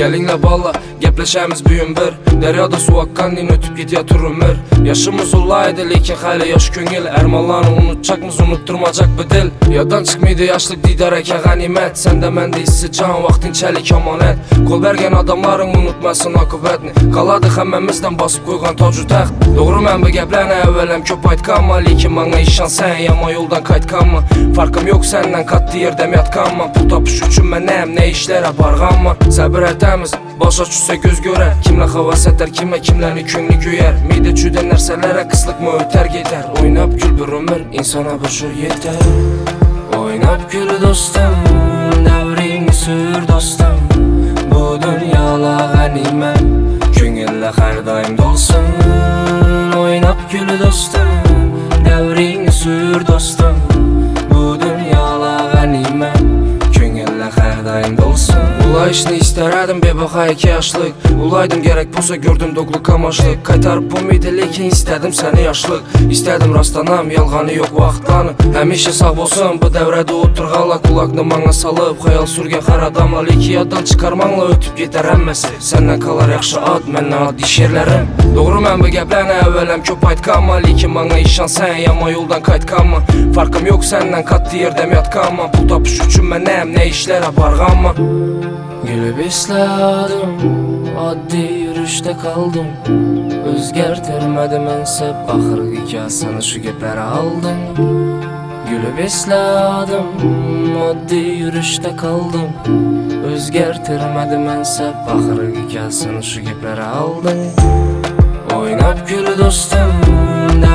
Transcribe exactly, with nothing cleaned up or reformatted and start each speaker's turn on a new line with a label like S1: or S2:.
S1: Gelinle balla, gepleşemiz büyün bir. Deryada su akkan din ötüp git yatır ömür. Yaşımız olaydı lekin hayli yaş köngil. Ermallarını unutacakmız, unutturmacak bu dil. Yadan çıkmaydı yaşlık didar eke ganimet. Sende mende hissi can, vaktin çelik amanet. Kol bergen adamların unutmasın akıbetini. Kaladık hemmemizden basıp koygan tacu taxt. Doğru mən bu geplerine evvelem köp aytkanma. Lekin bana işan sen yama yoldan kaytkanma. Farkım yok senden katlı yerdem yatkanma. Pul tapış üçün mənem ne işlere barğanma. Səbir etemiz başa düşsə göz görer. Kimle havas eder kime kimlerini könlü göyer. Mide çüden nerselere kıslık mı öter gider. Oynap gül bir ömür insana bir şu yeter. Oynap gül dostum, devrini sür dostum. Bu dünyala ganimet, köngülle her daim dolsun. Oynap gül dostum, devrini sür dostum. Bu dünyala ganimet, köngülle her daim dolsun. Ulayışını isterdim bir baxa iki yaşlık. Ulaydım gerek bulsa gördüm doğlu kamaşlık. Kaytarıp bu miydi lekin istedim seni yaşlık. İstedim rastlanam yalğanı yok vaxtlanı. Həmişə sağ olsun bu devrede oturğala. Kulaqını bana salıp xayal sürgen xar adamla. Leki yaddan çıkarmanla ötüp yeter həmməsi. Senden kalar yaxşı ad, məndən ad iş yerlerim. Doğru mən bu geplerine evvelem köp aytkanma. Lekin bana işan sen yama yoldan kaytkanma. Farkım yok senden katlı yerdem yatkanma. Pul tapış üçün mənem ne işlere barğanma. Gülüp isladım, addi yürüşte kaldım. Özgertirmedim ensep, ahır hikayesini şu gepleri aldım. Gülüp isladım, addi yürüşte kaldım. Özgertirmedim ensep, ahır hikayesini şu gepleri aldım. Oynap gül dostum,